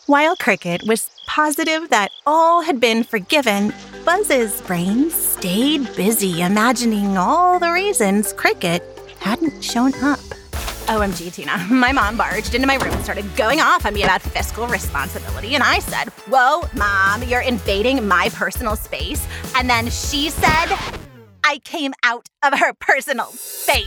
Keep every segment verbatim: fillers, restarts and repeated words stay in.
While Cricket was positive that all had been forgiven, Buzz's brain stayed busy imagining all the reasons Cricket hadn't shown up. O M G, Tina, my mom barged into my room and started going off on me about fiscal responsibility, and I said, "Whoa, Mom, you're invading my personal space." And then she said, I came out of her personal space.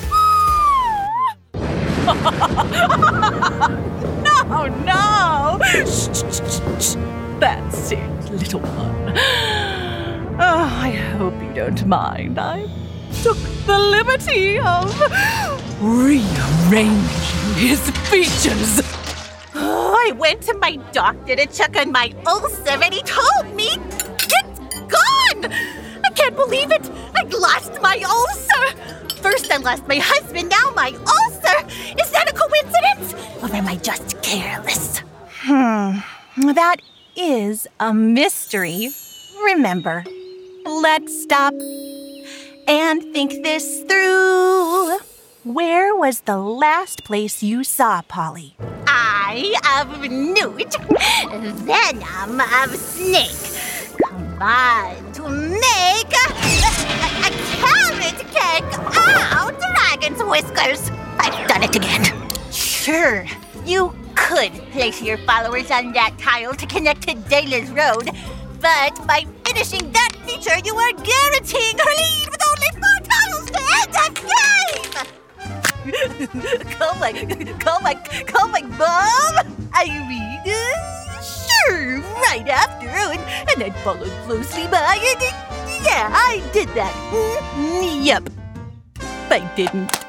No, no! Shh, shh, shh, shh. That's it, little one. Oh, I hope you don't mind. I took the liberty of rearranging his features. Oh, I went to my doctor to check on my ulcer, and he told me it's gone! I can't believe it! I'd lost my ulcer! First I lost my husband, now my ulcer! Is that a coincidence? Or am I just careless? Hmm, that is a mystery. Remember, let's stop and think this through. Where was the last place you saw Polly? Eye of newt, venom of snake, combined to make a, a, a carrot cake. Ow, dragon's whiskers. I've done it again. Sure, you could place your followers on that tile to connect to Dayla's Road, but by finishing that feature, you are guaranteeing her lead with only four tiles to end the game! call my, call my, call my mom? I mean, uh, sure, right after, and, and then followed closely by, and uh, yeah, I did that. Mm, yep, I didn't.